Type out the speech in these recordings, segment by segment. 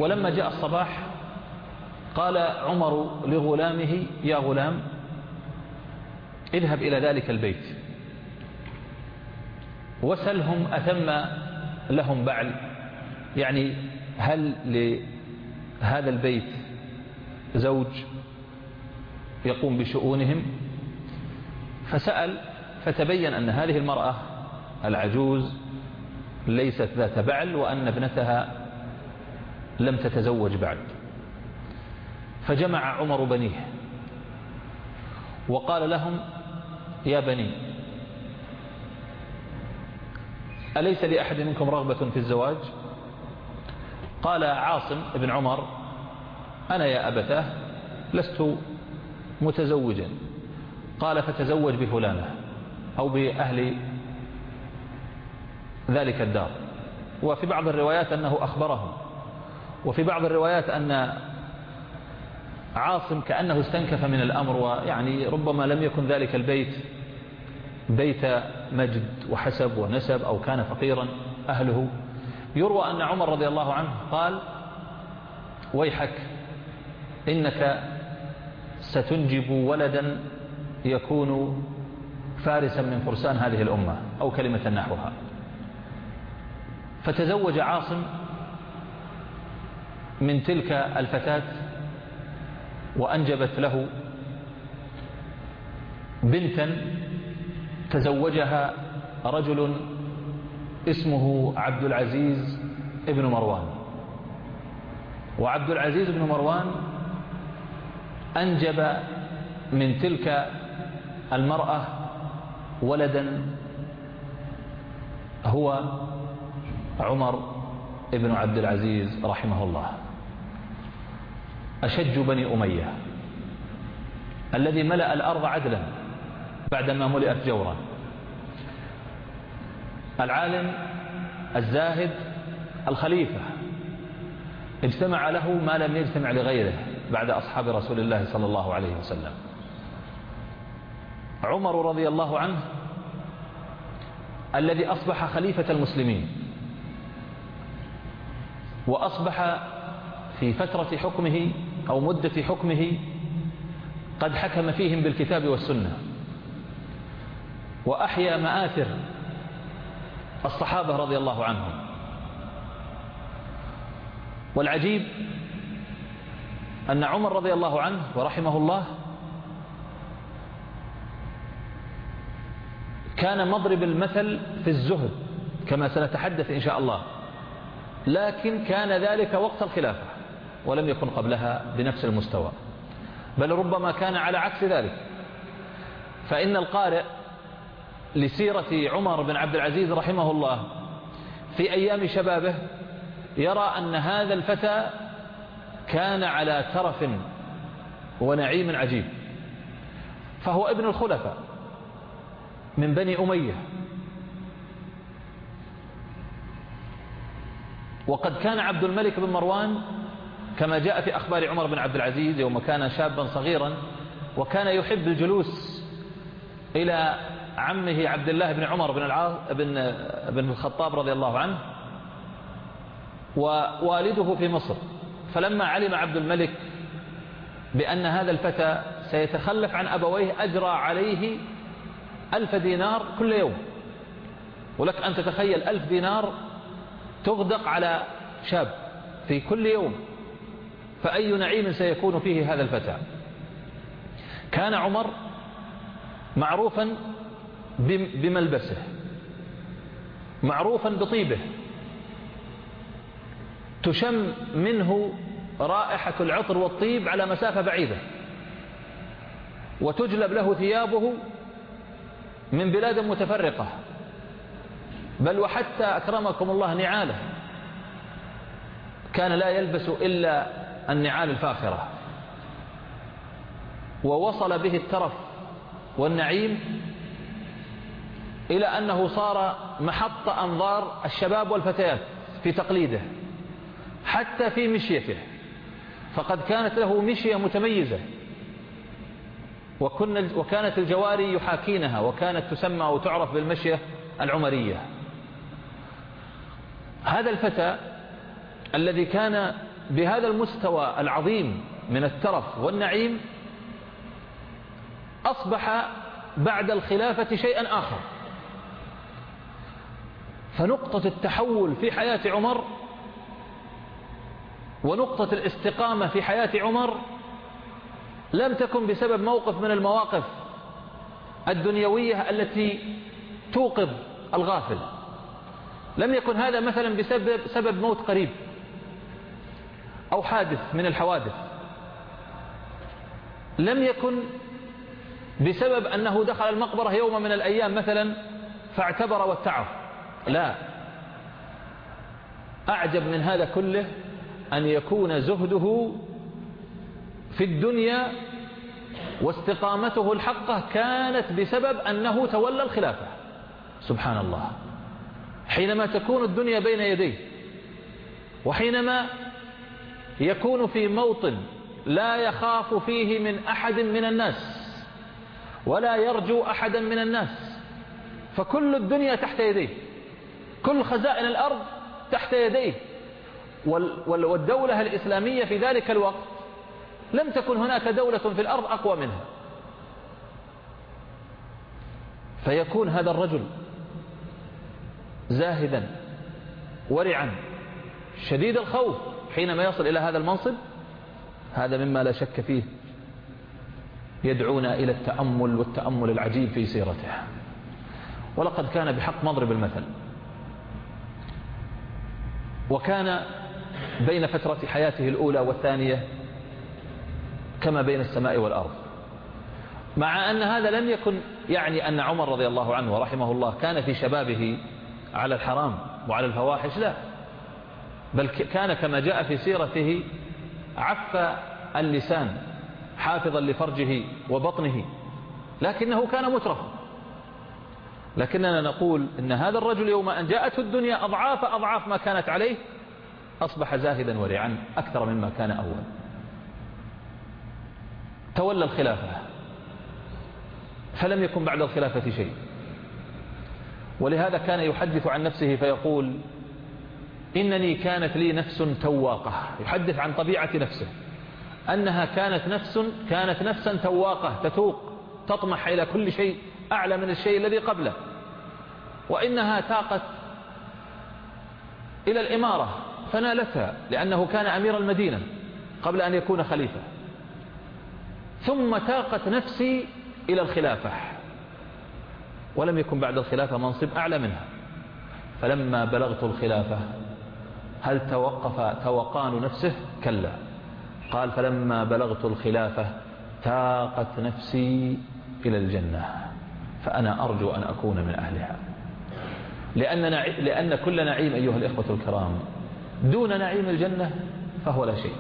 ولما جاء الصباح قال عمر لغلامه: يا غلام، اذهب إلى ذلك البيت وسلهم أثم لهم بعل، يعني هل لهذا البيت زوج يقوم بشؤونهم؟ فسأل، فتبين أن هذه المرأة العجوز ليست ذات بعل، وأن ابنتها لم تتزوج بعد. فجمع عمر بنيه وقال لهم: يا بني، أليس لأحد منكم رغبة في الزواج؟ قال عاصم بن عمر: أنا يا أبتاه لست متزوجا. قال: فتزوج بفلانة أو بأهل ذلك الدار. وفي بعض الروايات أنه أخبرهم، وفي بعض الروايات أن عاصم كأنه استنكف من الأمر، ويعني ربما لم يكن ذلك البيت بيت مجد وحسب ونسب، أو كان فقيرا أهله. يروى أن عمر رضي الله عنه قال: ويحك، إنك ستنجب ولدا يكون فارسا من فرسان هذه الأمة، أو كلمة نحوها. فتزوج عاصم من تلك الفتاة، وأنجبت له بنتا تزوجها رجل اسمه عبد العزيز ابن مروان. وعبد العزيز بن مروان أنجب من تلك المرأة ولدا هو عمر ابن عبد العزيز رحمه الله، أشج بني أمية، الذي ملأ الأرض عدلا بعدما ملئت جورا، العالم الزاهد الخليفة، اجتمع له ما لم يجتمع لغيره بعد أصحاب رسول الله صلى الله عليه وسلم. عمر رضي الله عنه الذي أصبح خليفة المسلمين، وأصبح في فترة حكمه أو مدة حكمه قد حكم فيهم بالكتاب والسنة، وأحيا مآثر الصحابة رضي الله عنهم. والعجيب أن عمر رضي الله عنه ورحمه الله كان مضرب المثل في الزهد كما سنتحدث إن شاء الله، لكن كان ذلك وقت الخلافة ولم يكن قبلها بنفس المستوى، بل ربما كان على عكس ذلك. فإن القارئ لسيرة عمر بن عبد العزيز رحمه الله في أيام شبابه يرى أن هذا الفتى كان على ترف ونعيم عجيب، فهو ابن الخلفاء من بني أمية، وقد كان عبد الملك بن مروان كما جاء في أخبار عمر بن عبد العزيز يوم كان شابا صغيرا، وكان يحب الجلوس إلى عمه عبد الله بن عمر بن الخطاب رضي الله عنه ووالده في مصر. فلما علم عبد الملك بأن هذا الفتى سيتخلف عن أبويه أجرى عليه 1000 دينار كل يوم. ولك أن تتخيل 1000 دينار تغدق على شاب في كل يوم، فأي نعيم سيكون فيه هذا الفتى. كان عمر معروفا بملبسه، معروفا بطيبه، تشم منه رائحة العطر والطيب على مسافة بعيدة، وتجلب له ثيابه من بلاد متفرقة، بل وحتى أكرمكم الله نعاله كان لا يلبس إلا النعال الفاخرة. ووصل به الترف والنعيم إلى أنه صار محط أنظار الشباب والفتيات في تقليده، حتى في مشيته، فقد كانت له مشية متميزة، وكانت الجواري يحاكينها، وكانت تسمى وتعرف بالمشية العمرية. هذا الفتى الذي كان بهذا المستوى العظيم من الترف والنعيم أصبح بعد الخلافة شيئا آخر. فنقطة التحول في حياة عمر ونقطة الاستقامة في حياة عمر لم تكن بسبب موقف من المواقف الدنيوية التي توقظ الغافل. لم يكن هذا مثلا بسبب موت قريب أو حادث من الحوادث. لم يكن بسبب أنه دخل المقبرة يوم من الأيام مثلا فاعتبر واتعظ. لا، أعجب من هذا كله أن يكون زهده في الدنيا واستقامته الحقة كانت بسبب أنه تولى الخلافة. سبحان الله. حينما تكون الدنيا بين يديه وحينما يكون في موطن لا يخاف فيه من أحد من الناس ولا يرجو أحدا من الناس، فكل الدنيا تحت يديه، كل خزائن الأرض تحت يديه، والدولة الإسلامية في ذلك الوقت لم تكن هناك دولة في الأرض أقوى منها. فيكون هذا الرجل زاهدا ورعا شديد الخوف حينما يصل إلى هذا المنصب. هذا مما لا شك فيه يدعونا إلى التأمل والتأمل العجيب في سيرته. ولقد كان بحق مضرب المثل، وكان بين فترة حياته الأولى والثانية كما بين السماء والأرض. مع أن هذا لم يكن يعني أن عمر رضي الله عنه ورحمه الله كان في شبابه على الحرام وعلى الفواحش، لا، بل كان كما جاء في سيرته عف اللسان حافظا لفرجه وبطنه، لكنه كان مترفا. لكننا نقول إن هذا الرجل يوم أن جاءته الدنيا أضعاف أضعاف ما كانت عليه أصبح زاهدا ورعا أكثر مما كان أول. تولى الخلافة فلم يكن بعد الخلافة شيء. ولهذا كان يحدث عن نفسه فيقول إنني كانت لي نفس تواقة. يحدث عن طبيعة نفسه أنها كانت نفسا تواقة تتوق تطمح إلى كل شيء أعلى من الشيء الذي قبله، وإنها تاقت إلى الإمارة فنالتها لأنه كان أمير المدينة قبل أن يكون خليفة، ثم تاقت نفسي إلى الخلافة ولم يكن بعد الخلافة منصب أعلى منها. فلما بلغت الخلافة هل توقف توقان نفسه؟ كلا. قال فلما بلغت الخلافة تاقت نفسي إلى الجنة فأنا أرجو أن أكون من أهلها. لأن كل نعيم أيها الإخوة الكرام دون نعيم الجنة فهو لا شيء.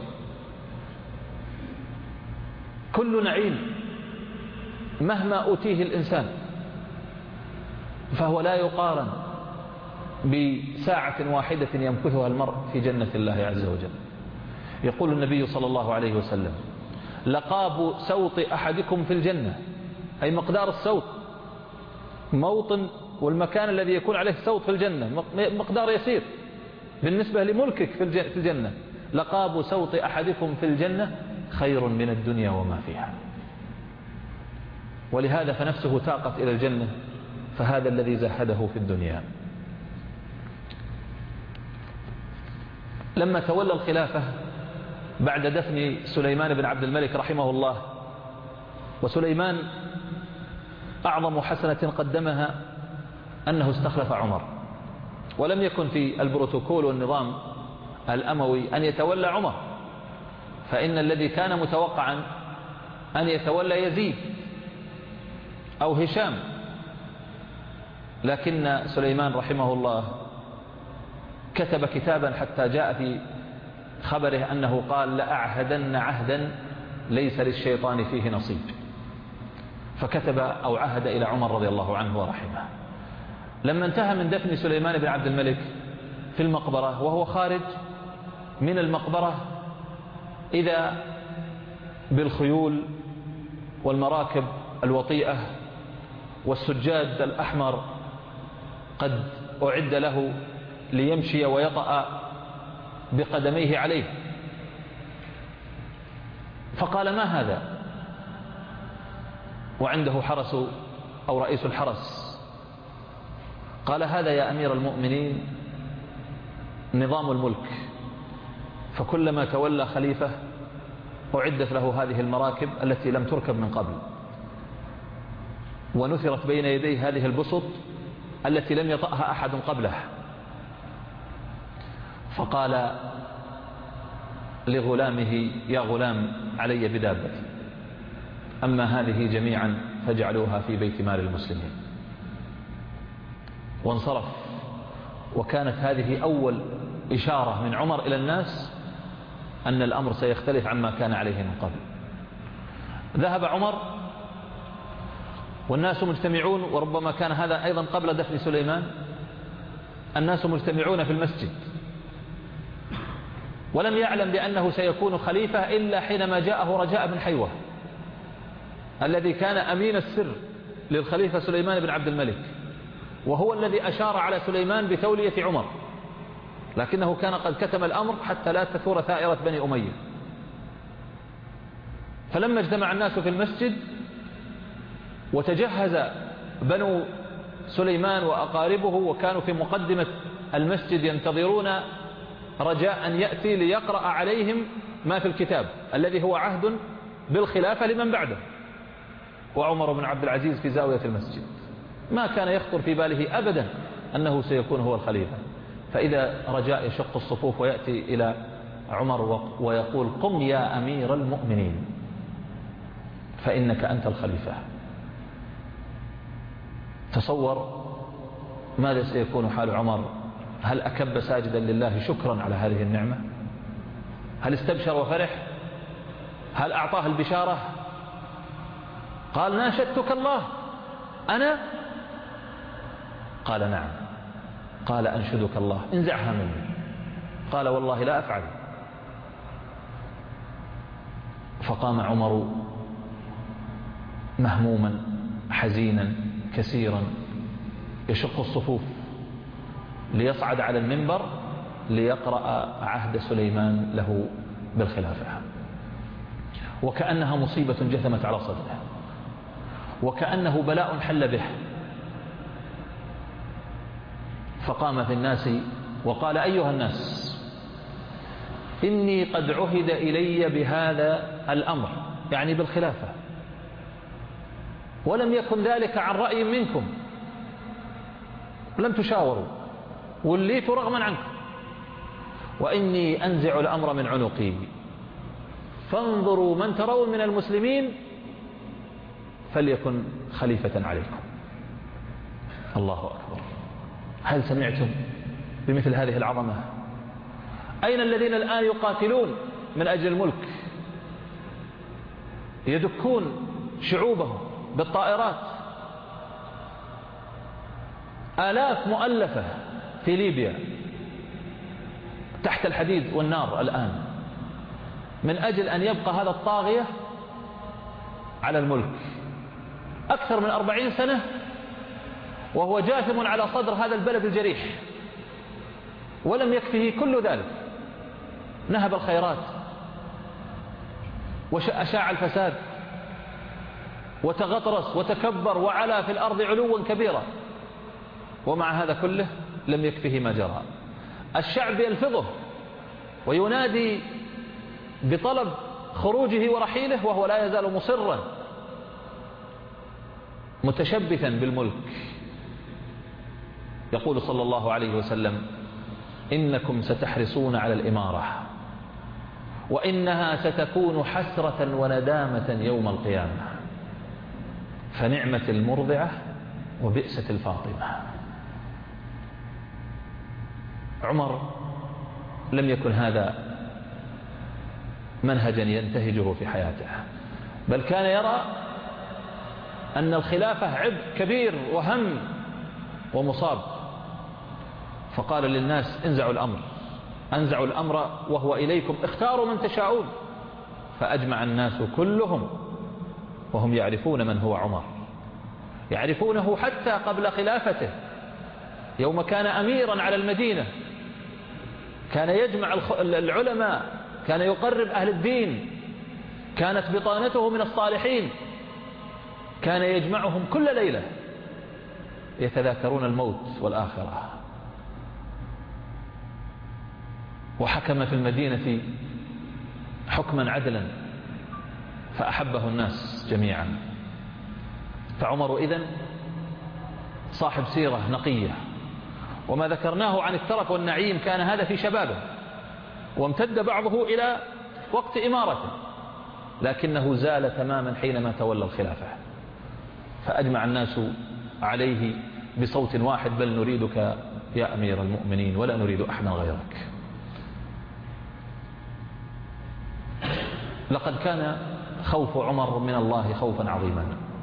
كل نعيم مهما أوتيه الإنسان فهو لا يقارن بساعة واحدة يمكثها المرء في جنة الله عز وجل. يقول النبي صلى الله عليه وسلم لقاب سوط أحدكم في الجنة، أي مقدار السوط، موطن والمكان الذي يكون عليه السوط في الجنة مقدار يسير بالنسبة لملكك في الجنة. لقاب سوط أحدكم في الجنة خير من الدنيا وما فيها. ولهذا فنفسه تاقت إلى الجنة، فهذا الذي زهده في الدنيا. لما تولى الخلافة بعد دفن سليمان بن عبد الملك رحمه الله، وسليمان أعظم حسنة قدمها أنه استخلف عمر، ولم يكن في البروتوكول والنظام الأموي أن يتولى عمر، فإن الذي كان متوقعا أن يتولى يزيد أو هشام، لكن سليمان رحمه الله كتب كتابا حتى جاء في خبره أنه قال لأعهدن عهدا ليس للشيطان فيه نصيب، فكتب أو عهد إلى عمر رضي الله عنه ورحمه. لما انتهى من دفن سليمان بن عبد الملك في المقبرة وهو خارج من المقبرة إذا بالخيول والمراكب الوطيئة والسجاد الأحمر قد أعد له ليمشي ويطأ بقدميه عليه، فقال: ما هذا؟ وعنده حرس أو رئيس الحرس. قال: هذا يا أمير المؤمنين نظام الملك، فكلما تولى خليفة أعدت له هذه المراكب التي لم تركب من قبل، ونثرت بين يديه هذه البسط التي لم يطأها أحد قبله. فقال لغلامه: يا غلام، علي بدابتي، أما هذه جميعا فاجعلوها في بيت مال المسلمين. وانصرف. وكانت هذه أول إشارة من عمر إلى الناس أن الأمر سيختلف عما كان عليه من قبل. ذهب عمر والناس مجتمعون، وربما كان هذا أيضا قبل دفن سليمان. الناس مجتمعون في المسجد، ولم يعلم بأنه سيكون خليفة إلا حينما جاءه رجاء بن حيوة الذي كان أمين السر للخليفة سليمان بن عبد الملك، وهو الذي أشار على سليمان بتولية عمر، لكنه كان قد كتم الأمر حتى لا تثور ثائرة بني أمية. فلما اجتمع الناس في المسجد وتجهز بنو سليمان وأقاربه وكانوا في مقدمة المسجد ينتظرون رجاء أن يأتي ليقرأ عليهم ما في الكتاب الذي هو عهد بالخلافة لمن بعده، وعمر بن عبد العزيز في زاوية المسجد ما كان يخطر في باله أبدا أنه سيكون هو الخليفة. فإذا رجاء يشق الصفوف ويأتي إلى عمر ويقول: قم يا أمير المؤمنين فإنك أنت الخليفة. تصور ماذا سيكون حال عمر. هل أكب ساجدا لله شكرا على هذه النعمة؟ هل استبشر وفرح؟ هل أعطاه البشارة؟ قال: ناشدتك الله أنا؟ قال: نعم. قال: أنشدك الله انزعها مني. قال: والله لا أفعل. فقام عمر مهموما حزينا كثيرا يشق الصفوف ليصعد على المنبر ليقرأ عهد سليمان له بالخلافة، وكأنها مصيبة جثمت على صدره، وكأنه بلاء حل به. فقام في الناس وقال: أيها الناس، إني قد عهد إلي بهذا الأمر، يعني بالخلافة، ولم يكن ذلك عن رأي منكم، لم تشاوروا، وليت رغما عنكم، وإني أنزع الأمر من عنقي، فانظروا من ترون من المسلمين فليكن خليفة عليكم. الله أكبر. هل سمعتم بمثل هذه العظمة؟ أين الذين الآن يقاتلون من أجل الملك، يدكون شعوبهم بالطائرات، آلاف مؤلفة في ليبيا تحت الحديد والنار الآن من أجل أن يبقى هذا الطاغية على الملك أكثر من 40 سنة وهو جاثم على صدر هذا البلد الجريح، ولم يكفه كل ذلك، نهب الخيرات وأشاع الفساد وتغطرس وتكبر وعلى في الأرض علوا كبيرا، ومع هذا كله لم يكفه ما جرى. الشعب يلفظه وينادي بطلب خروجه ورحيله، وهو لا يزال مصرا متشبثا بالملك. يقول صلى الله عليه وسلم: إنكم ستحرصون على الإمارة، وإنها ستكون حسرة وندامة يوم القيامة، فنعمة المرضعة وبئسة الفاطمة. عمر لم يكن هذا منهجا ينتهجه في حياته، بل كان يرى أن الخلافة عبء كبير وهم ومصاب، فقال للناس: انزعوا الأمر، أنزعوا الأمر وهو إليكم، اختاروا من تشاءون. فأجمع الناس كلهم وهم يعرفون من هو عمر، يعرفونه حتى قبل خلافته، يوم كان أميرا على المدينة كان يجمع العلماء، كان يقرب أهل الدين، كانت بطانته من الصالحين، كان يجمعهم كل ليلة يتذاكرون الموت والآخرة. وحكم في المدينة حكما عدلا فأحبه الناس جميعا. فعمر إذن صاحب سيرة نقية، وما ذكرناه عن الترف والنعيم كان هذا في شبابه، وامتد بعضه إلى وقت إمارته، لكنه زال تماما حينما تولى الخلافة، فأجمع الناس عليه بصوت واحد: بل نريدك يا أمير المؤمنين ولا نريد أحدا غيرك. لقد كان خوف عمر من الله خوفا عظيما،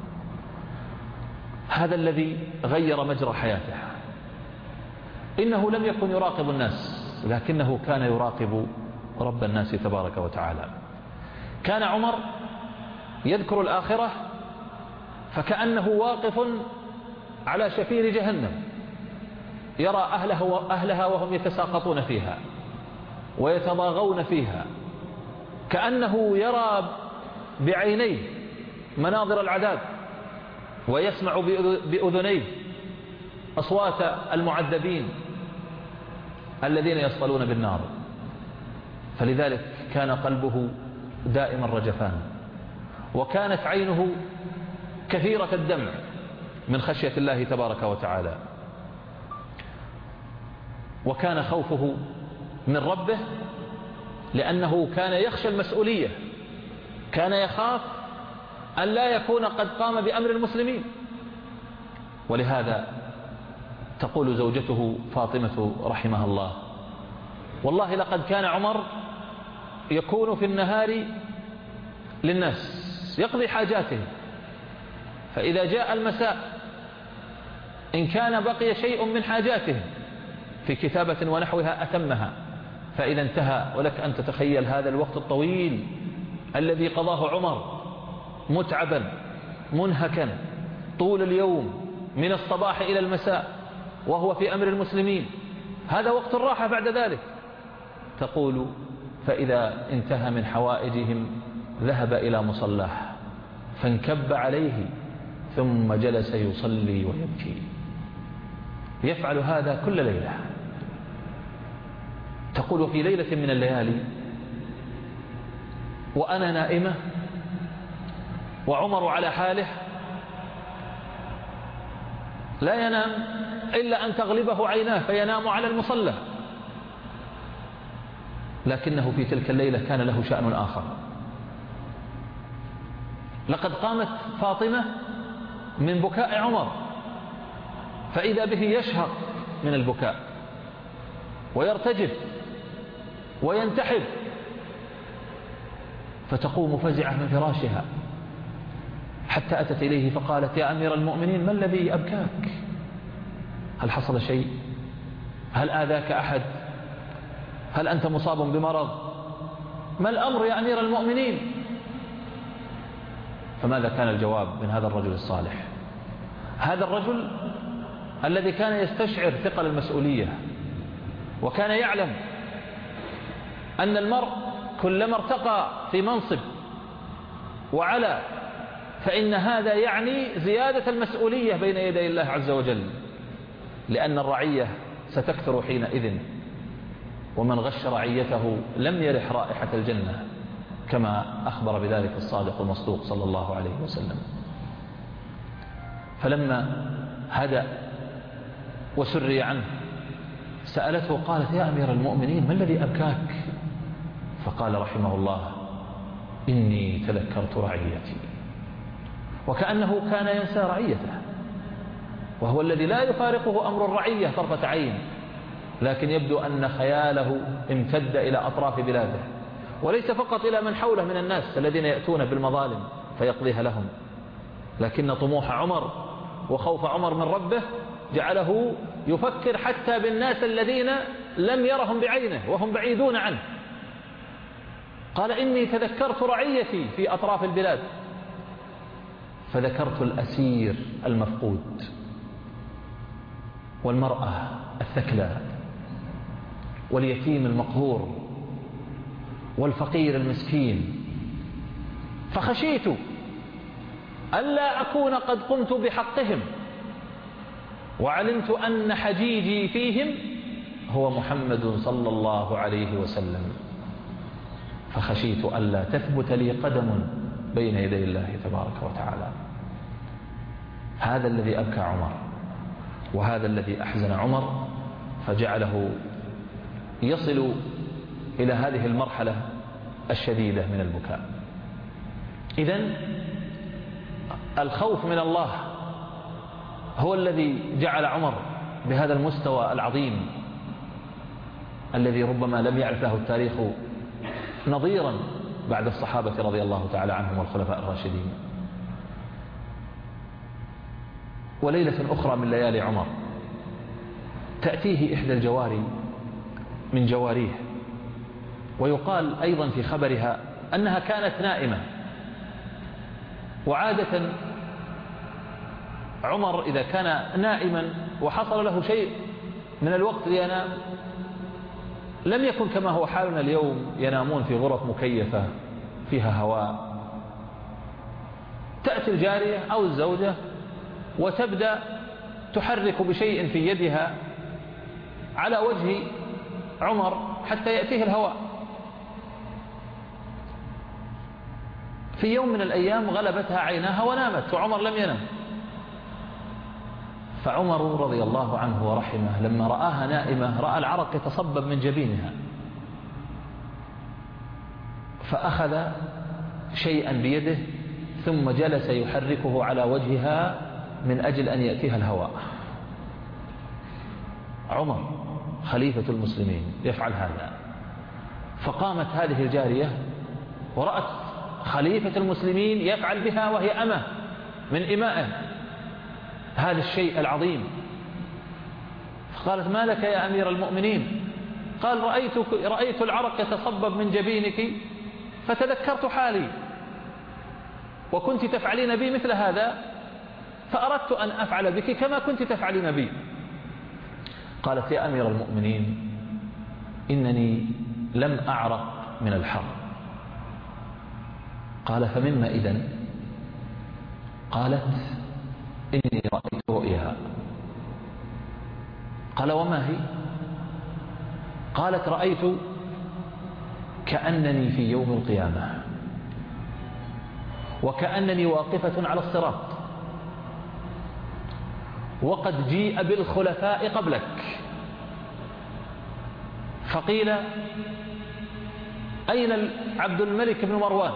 هذا الذي غير مجرى حياته. إنه لم يكن يراقب الناس، لكنه كان يراقب رب الناس تبارك وتعالى. كان عمر يذكر الآخرة فكأنه واقف على شفير جهنم، يرى أهلها وهم يتساقطون فيها ويتضاغون فيها، كأنه يرى بعينيه مناظر العذاب، ويسمع بأذنيه أصوات المعذبين الذين يصطلون بالنار. فلذلك كان قلبه دائما رجفان، وكانت عينه كثيرة الدمع من خشية الله تبارك وتعالى. وكان خوفه من ربه لأنه كان يخشى المسؤولية، كان يخاف أن لا يكون قد قام بأمر المسلمين. ولهذا تقول زوجته فاطمة رحمها الله: والله لقد كان عمر يكون في النهار للناس يقضي حاجاته، فإذا جاء المساء إن كان بقي شيء من حاجاته في كتابة ونحوها أتمها، فإذا انتهى. ولك أن تتخيل هذا الوقت الطويل الذي قضاه عمر متعبا منهكا طول اليوم من الصباح إلى المساء وهو في أمر المسلمين، هذا وقت الراحة بعد ذلك. تقول: فإذا انتهى من حوائجهم ذهب إلى مصلاه فانكب عليه ثم جلس يصلي ويبكي. يفعل هذا كل ليلة. تقول: في ليلة من الليالي وأنا نائمة وعمر على حاله لا ينام إلا أن تغلبه عيناه فينام على المصلى، لكنه في تلك الليلة كان له شأن آخر. لقد قامت فاطمة من بكاء عمر، فإذا به يشهق من البكاء ويرتجف وينتحب، فتقوم فزعة من فراشها حتى أتت إليه فقالت: يا أمير المؤمنين، ما الذي أبكاك؟ هل حصل شيء؟ هل آذاك أحد؟ هل أنت مصاب بمرض؟ ما الأمر يا أمير المؤمنين؟ فماذا كان الجواب من هذا الرجل الصالح؟ هذا الرجل الذي كان يستشعر ثقل المسؤولية، وكان يعلم أن المرء كلما ارتقى في منصب وعلى فإن هذا يعني زيادة المسؤولية بين يدي الله عز وجل، لأن الرعية ستكثر حينئذ، ومن غش رعيته لم يرح رائحة الجنة، كما أخبر بذلك الصادق المصدوق صلى الله عليه وسلم. فلما هدأ وسري عنه سألته قالت: يا أمير المؤمنين، ما الذي أبكاك؟ فقال رحمه الله: إني تذكرت رعيتي. وكأنه كان ينسى رعيته، وهو الذي لا يفارقه أمر الرعية طرفة عين، لكن يبدو أن خياله امتد إلى أطراف بلاده، وليس فقط إلى من حوله من الناس الذين يأتون بالمظالم فيقضيها لهم، لكن طموح عمر وخوف عمر من ربه جعله يفكر حتى بالناس الذين لم يرهم بعينه وهم بعيدون عنه. قال: إني تذكرت رعيتي في أطراف البلاد، فذكرت الأسير المفقود والمرأة الثكلى واليتيم المقهور والفقير المسكين فخشيت ألا أكون قد قمت بحقهم، وعلمت أن حجيجي فيهم هو محمد صلى الله عليه وسلم، فخشيت ألا تثبت لي قدم بين يدي الله تبارك وتعالى. هذا الذي أبكى عمر، وهذا الذي أحزن عمر، فجعله يصل إلى هذه المرحلة الشديدة من البكاء. إذن الخوف من الله هو الذي جعل عمر بهذا المستوى العظيم الذي ربما لم يعرف له التاريخ نظيرا بعد الصحابة رضي الله تعالى عنهم والخلفاء الراشدين. وليلة أخرى من ليالي عمر تأتيه إحدى الجواري من جواريه، ويقال أيضا في خبرها أنها كانت نائمة. وعادة عمر إذا كان نائما وحصل له شيء من الوقت لينام لم يكن كما هو حالنا اليوم ينامون في غرف مكيفة فيها هواء. تأتي الجارية أو الزوجة وتبدأ تحرك بشيء في يدها على وجه عمر حتى يأتيه الهواء. في يوم من الأيام غلبتها عيناها ونامت وعمر لم ينم، فعمر رضي الله عنه ورحمه لما رآها نائمة رأى العرق يتصبب من جبينها، فأخذ شيئا بيده ثم جلس يحركه على وجهها من أجل أن يأتيها الهواء. عمر خليفة المسلمين يفعل هذا. فقامت هذه الجارية ورأت خليفة المسلمين يفعل بها وهي أمة من إمائه هذا الشيء العظيم، فقالت: ما لك يا أمير المؤمنين؟ قال: رأيت العرق يتصبب من جبينك فتذكرت حالي، وكنت تفعلين بي مثل هذا فأردت أن أفعل بك كما كنت تفعلين بي. قالت: يا أمير المؤمنين، إنني لم أعرق من الحر. قال: فمما إذن؟ قالت: إني رأيت رؤيا. قال: وما هي؟ قالت: رأيت كأنني في يوم القيامة، وكأنني واقفة على الصراط، وقد جيء بالخلفاء قبلك، فقيل: أين عبد الملك بن مروان؟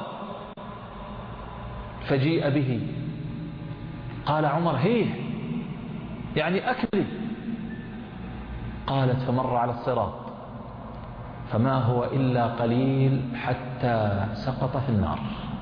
فجيء به. قال عمر: هيه، يعني أكمل. قالت: فمر على الصراط فما هو إلا قليل حتى سقط في النار.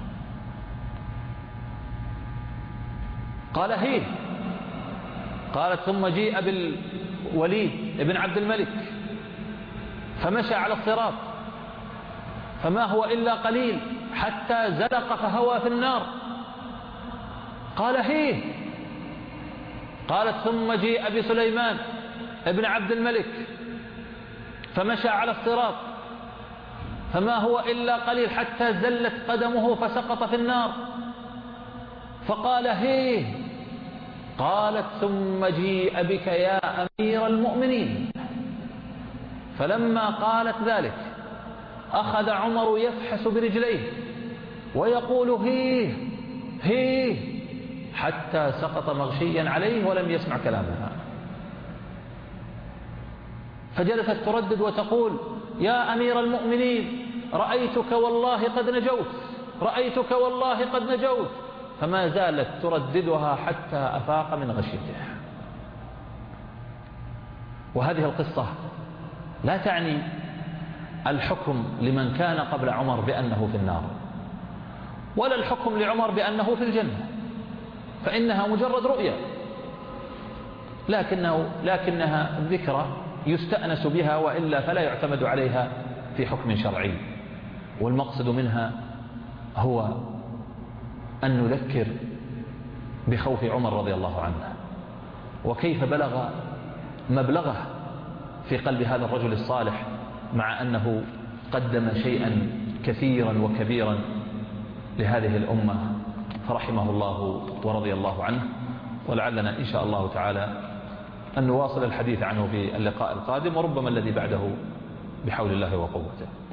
قال: هيه. قالت: ثم جيء بالوليد ابن عبد الملك فمشى على الصراط فما هو إلا قليل حتى زلق فهوى في النار. قال: هيه. قالت: ثم جيء بسليمان ابن عبد الملك فمشى على الصراط فما هو إلا قليل حتى زلت قدمه فسقط في النار. فقال: هيه. قالت: ثم جيء بك يا أمير المؤمنين. فلما قالت ذلك أخذ عمر يفحس برجليه ويقول: هيه هيه، حتى سقط مغشيا عليه ولم يسمع كلامها. فجلست تردد وتقول: يا أمير المؤمنين، رأيتك والله قد نجوت، رأيتك والله قد نجوت. فما زالت ترددها حتى أفاق من غشيته. وهذه القصة لا تعني الحكم لمن كان قبل عمر بأنه في النار، ولا الحكم لعمر بأنه في الجنة، فإنها مجرد رؤية، لكنها ذكرى يستأنس بها، وإلا فلا يعتمد عليها في حكم شرعي. والمقصد منها هو أن نذكر بخوف عمر رضي الله عنه، وكيف بلغ مبلغه في قلب هذا الرجل الصالح، مع أنه قدم شيئا كثيرا وكبيرا لهذه الأمة فرحمه الله ورضي الله عنه. ولعلنا إن شاء الله تعالى أن نواصل الحديث عنه في اللقاء القادم، وربما الذي بعده بحول الله وقوته.